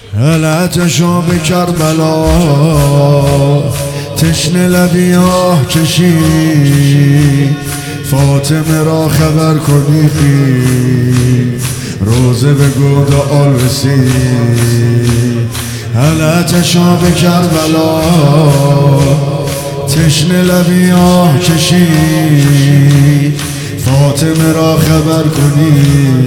علتشو به کربلا تشنه لبی آه کشی، فاطمه را خبر کنی، روزه بگو دعا رسی. علتشو به کربلا تشنه لبی آه کشی، فاطمه را خبر کنی،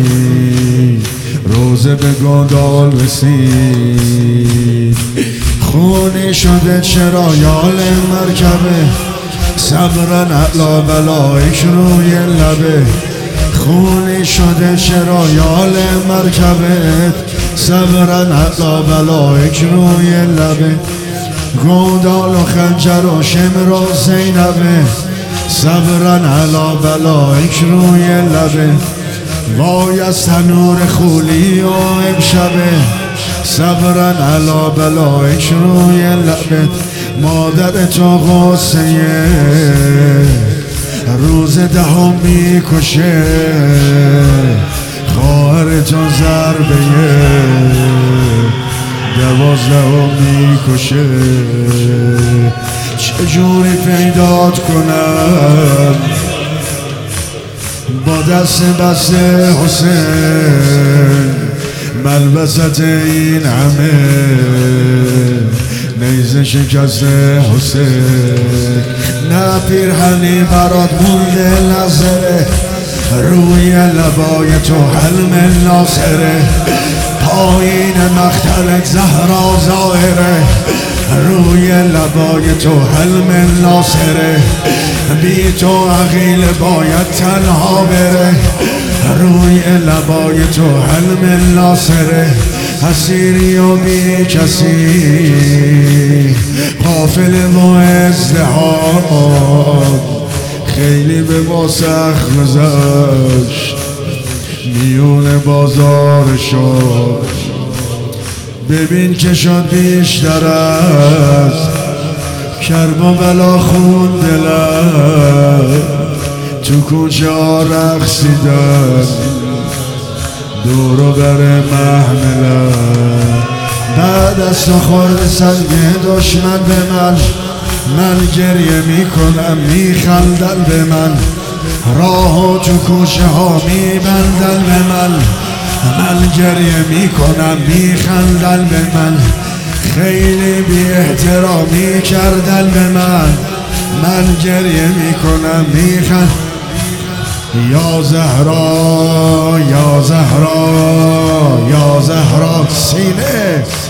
روزه به گندال رسید. خونی شده چرا یال مرکبه، صبرن علا بلایک روی لبه. خونی شده چرا یال مرکبه، صبرن علا بلایک روی لبه. گندال و خنجر و شمر و زینبه، صبرن علا بلایک روی لبه. وای از تنور خولی و امشبه، صبرن علا بلایک روی لبت. مادر تو غصه روز دهم میکشه، خواهر تو ضربه 12 میکشه. چجوری پیدات کنم با دست بسته حسین، ملبست این همه نیزه شکسته حسین. نه پیرهنی برات مونده نظره، روی لبای تو حلم ناصره. پایین مختلک زهرا ظاهره، روی لبای تو حلم ناصره. بی تو عقیل باید تنها بره، روی لبای تو حلم ناصره. اسیری و بی کسی، قافل و ازدحام، خیلی به ما سخت گذشت میون بازار شد. ببین که شد بیشتر از کرب و بلا خون دلم، تو کوچه ها رقصیدن دور و بر محملم. بعد از تو خورد سنگ دشمن به من گریه میکنم میخندن به من. راهو تو کوچه ها میبندن به من گریه میکنم میخندن به من. خیلی بی احترامی کردن به من گریه میکنم میخند. یا زهرا یا زهرا یا زهرا سینه